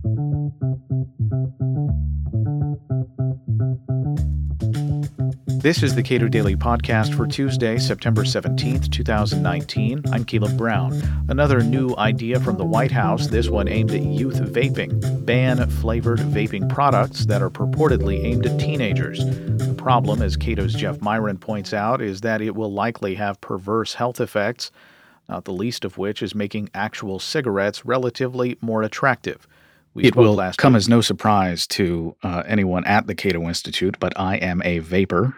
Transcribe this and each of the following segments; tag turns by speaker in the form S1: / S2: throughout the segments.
S1: This is the Cato Daily Podcast for Tuesday, September 17th, 2019. I'm Caleb Brown. Another new idea from the White House, this one aimed at youth vaping. Ban flavored vaping products that are purportedly aimed at teenagers. The problem, as Cato's Jeff Myron points out, is that it will likely have perverse health effects, not the least of which is making actual cigarettes relatively more attractive. It will come as no surprise to anyone at the Cato Institute, but I am a vapor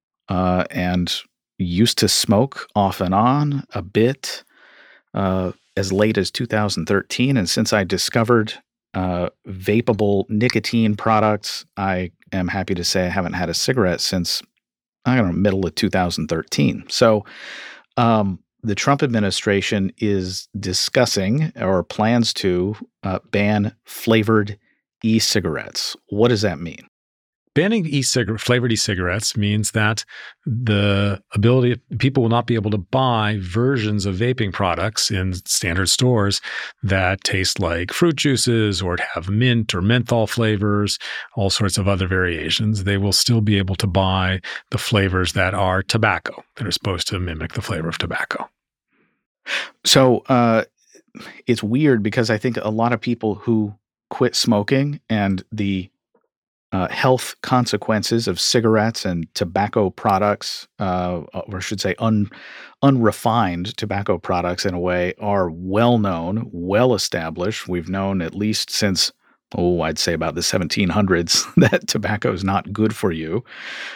S1: and used to smoke off and on a bit as late as 2013. And since I discovered vapable nicotine products, I am happy to say I haven't had a cigarette since, middle of 2013. So the Trump administration is discussing or plans to ban flavored e-cigarettes. What does that mean?
S2: Banning flavored e-cigarettes means that the ability people will not be able to buy versions of vaping products in standard stores that taste like fruit juices or have mint or menthol flavors, all sorts of other variations. They will still be able to buy the flavors that are tobacco, that are supposed to mimic the flavor of tobacco.
S1: So it's weird because I think a lot of people who quit smoking and the health consequences of cigarettes and tobacco products, or I should say unrefined tobacco products in a way, are well known, well established. We've known at least since, I'd say about the 1700s that tobacco is not good for you.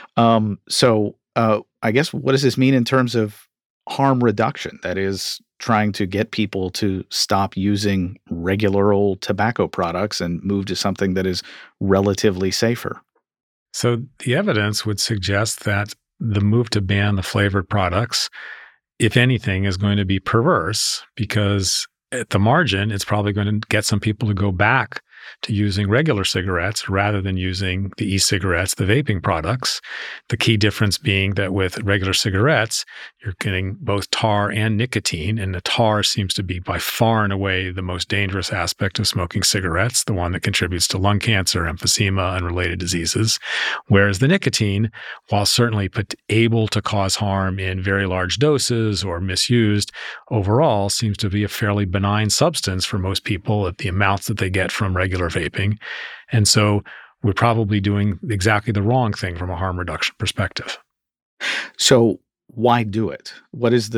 S1: So I guess what does this mean in terms of harm reduction? That is, trying to get people to stop using regular old tobacco products and move to something that is relatively safer.
S2: So the evidence would suggest that the move to ban the flavored products, if anything, is going to be perverse because at the margin, it's probably going to get some people to go back to using regular cigarettes rather than using the e-cigarettes, the vaping products. The key difference being that with regular cigarettes, you're getting both tar and nicotine, and the tar seems to be by far and away the most dangerous aspect of smoking cigarettes, the one that contributes to lung cancer, emphysema, and related diseases. Whereas the nicotine, while certainly able to cause harm in very large doses or misused, overall seems to be a fairly benign substance for most people at the amounts that they get from regular vaping. And so we're probably doing exactly the wrong thing from a harm reduction perspective.
S1: So why do it? What are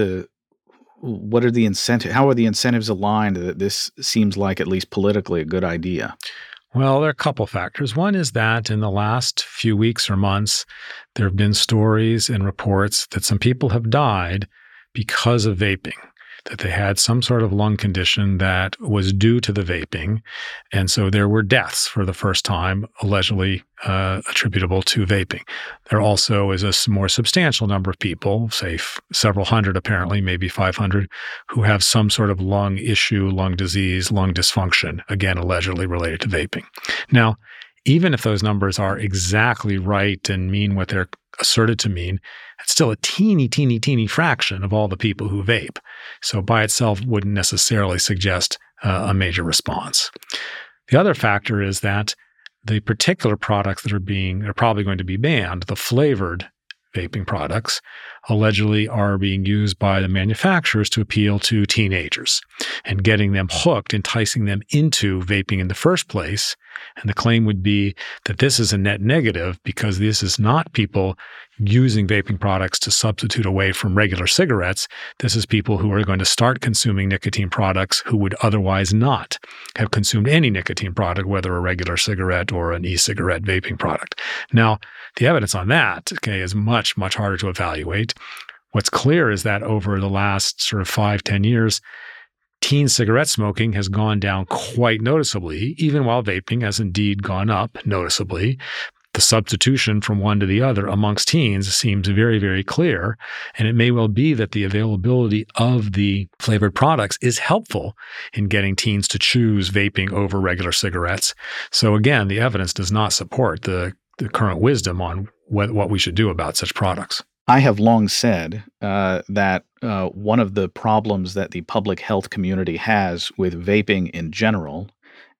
S1: the incentives? How are the incentives aligned that this seems like, at least politically, a good idea?
S2: Well, there are a couple factors. One is that in the last few weeks or months, there have been stories and reports that some people have died because of vaping, that they had some sort of lung condition that was due to the vaping. And so there were deaths for the first time allegedly attributable to vaping. There also is a more substantial number of people, say several hundred apparently, maybe 500, who have some sort of lung issue, lung disease, lung dysfunction, again, allegedly related to vaping. Now, even if those numbers are exactly right and mean what they're asserted to mean, it's still a teeny fraction of all the people who vape. So by itself wouldn't necessarily suggest a major response. The other factor is that the particular products that are probably going to be banned, the flavored vaping products, allegedly are being used by the manufacturers to appeal to teenagers and getting them hooked, enticing them into vaping in the first place. And the claim would be that this is a net negative because this is not people using vaping products to substitute away from regular cigarettes. This is people who are going to start consuming nicotine products who would otherwise not have consumed any nicotine product, whether a regular cigarette or an e-cigarette vaping product. Now, the evidence on that, is much harder to evaluate. What's clear is that over the last sort of 5-10 years, teen cigarette smoking has gone down quite noticeably, even while vaping has indeed gone up noticeably. The substitution from one to the other amongst teens seems very clear, and it may well be that the availability of the flavored products is helpful in getting teens to choose vaping over regular cigarettes. So again, the evidence does not support the current wisdom on what we should do about such products.
S1: I have long said that one of the problems that the public health community has with vaping in general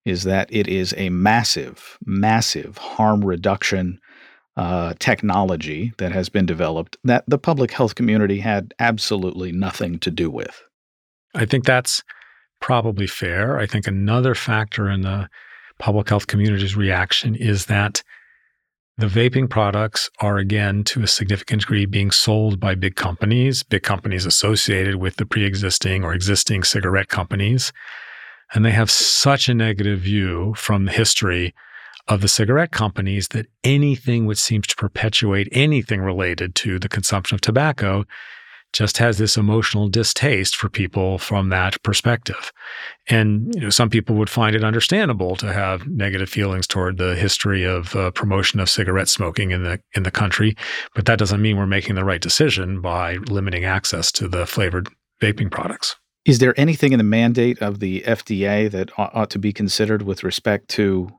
S1: is that it is a massive, massive harm reduction technology that has been developed that the public health community had absolutely nothing to do with.
S2: I think that's probably fair. I think another factor in the public health community's reaction is that the vaping products are, again, to a significant degree, being sold by big companies associated with the pre-existing or existing cigarette companies. And they have such a negative view from the history of the cigarette companies that anything which seems to perpetuate anything related to the consumption of tobacco just has this emotional distaste for people from that perspective. And some people would find it understandable to have negative feelings toward the history of promotion of cigarette smoking in the country, but that doesn't mean we're making the right decision by limiting access to the flavored vaping products.
S1: Is there anything in the mandate of the FDA that ought to be considered with respect to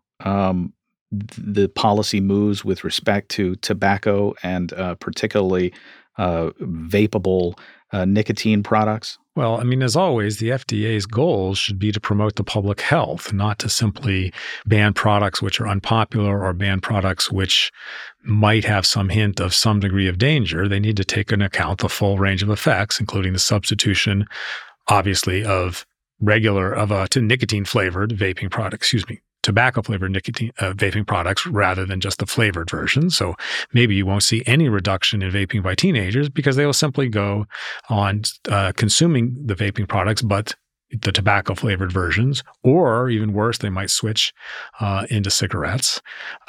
S1: the policy moves with respect to tobacco and particularly vapable nicotine products?
S2: Well, as always, the FDA's goals should be to promote the public health, not to simply ban products which are unpopular or ban products which might have some hint of some degree of danger. They need to take into account the full range of effects, including the substitution, obviously, of nicotine-flavored vaping products, tobacco-flavored nicotine vaping products rather than just the flavored version. So maybe you won't see any reduction in vaping by teenagers because they will simply go on consuming the vaping products, but the tobacco-flavored versions, or even worse, they might switch into cigarettes.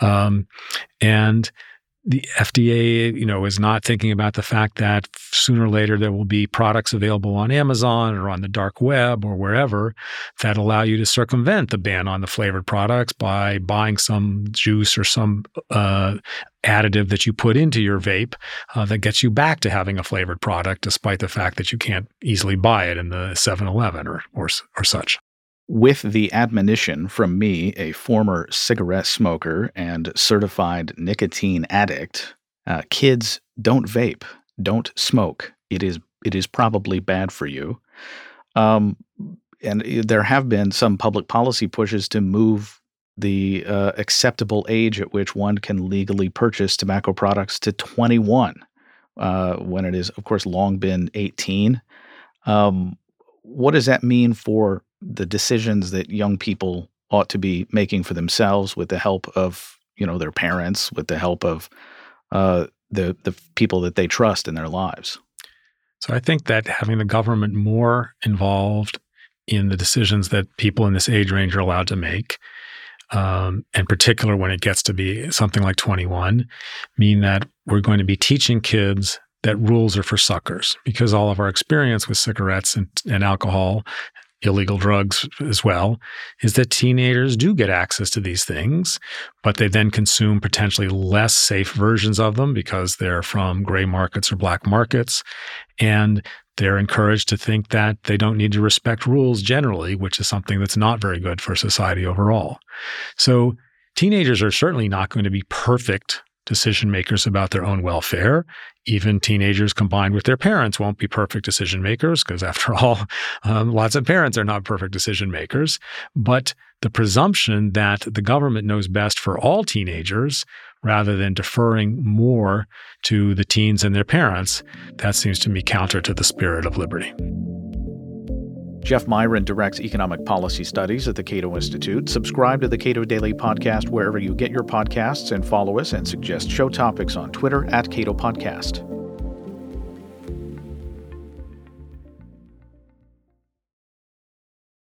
S2: And the FDA, is not thinking about the fact that sooner or later there will be products available on Amazon or on the dark web or wherever that allow you to circumvent the ban on the flavored products by buying some juice or some additive that you put into your vape that gets you back to having a flavored product, despite the fact that you can't easily buy it in the 7-Eleven or such.
S1: With the admonition from me, a former cigarette smoker and certified nicotine addict, kids, don't vape, don't smoke. It is probably bad for you. And there have been some public policy pushes to move the acceptable age at which one can legally purchase tobacco products to 21, when it is, of course, long been 18. What does that mean for the decisions that young people ought to be making for themselves with the help of, their parents, with the help of the people that they trust in their lives?
S2: So I think that having the government more involved in the decisions that people in this age range are allowed to make, in particular when it gets to be something like 21, mean that we're going to be teaching kids that rules are for suckers, because all of our experience with cigarettes and alcohol, illegal drugs as well, is that teenagers do get access to these things, but they then consume potentially less safe versions of them because they're from gray markets or black markets. And they're encouraged to think that they don't need to respect rules generally, which is something that's not very good for society overall. So teenagers are certainly not going to be perfect decision makers about their own welfare. Even teenagers combined with their parents won't be perfect decision makers because, after all, lots of parents are not perfect decision makers. But the presumption that the government knows best for all teenagers, rather than deferring more to the teens and their parents, that seems to me counter to the spirit of liberty.
S1: Jeff Miron directs economic policy studies at the Cato Institute. Subscribe to the Cato Daily Podcast wherever you get your podcasts, and follow us and suggest show topics on Twitter @Cato Podcast.